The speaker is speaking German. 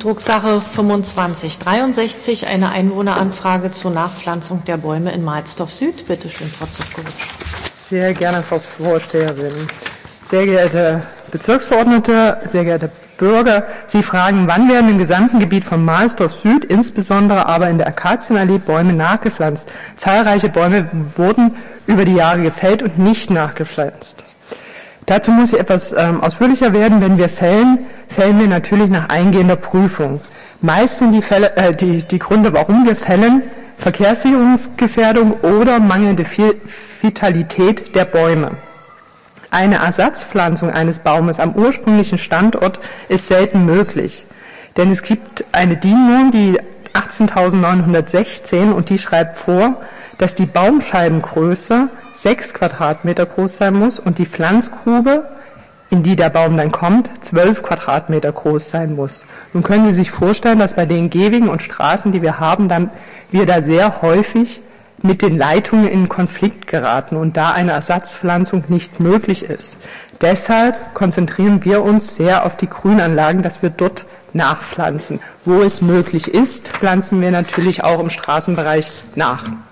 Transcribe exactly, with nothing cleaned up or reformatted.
Drucksache fünfundzwanzig dreiundsechzig, eine Einwohneranfrage zur Nachpflanzung der Bäume in Mahlsdorf Süd. Bitte schön, Frau Zufkowitsch. Sehr gerne, Frau Vorsteherin. Sehr geehrte Bezirksverordnete, sehr geehrte Bürger, Sie fragen, wann werden im gesamten Gebiet von Mahlsdorf Süd, insbesondere aber in der Akazienallee, Bäume nachgepflanzt. Zahlreiche Bäume wurden über die Jahre gefällt und nicht nachgepflanzt. Dazu muss ich etwas ähm, ausführlicher werden. Wenn wir fällen, fällen wir natürlich nach eingehender Prüfung. Meist sind die, Fälle, äh, die, die Gründe, warum wir fällen, Verkehrssicherungsgefährdung oder mangelnde Vitalität der Bäume. Eine Ersatzpflanzung eines Baumes am ursprünglichen Standort ist selten möglich, denn es gibt eine D I N-Norm, die achtzehntausendneunhundertsechzehn, und die schreibt vor, dass die Baumscheibengröße sechs Quadratmeter groß sein muss und die Pflanzgrube, in die der Baum dann kommt, zwölf Quadratmeter groß sein muss. Nun können Sie sich vorstellen, dass bei den Gehwegen und Straßen, die wir haben, dann wir da sehr häufig mit den Leitungen in Konflikt geraten und da eine Ersatzpflanzung nicht möglich ist. Deshalb konzentrieren wir uns sehr auf die Grünanlagen, dass wir dort nachpflanzen. Wo es möglich ist, pflanzen wir natürlich auch im Straßenbereich nach.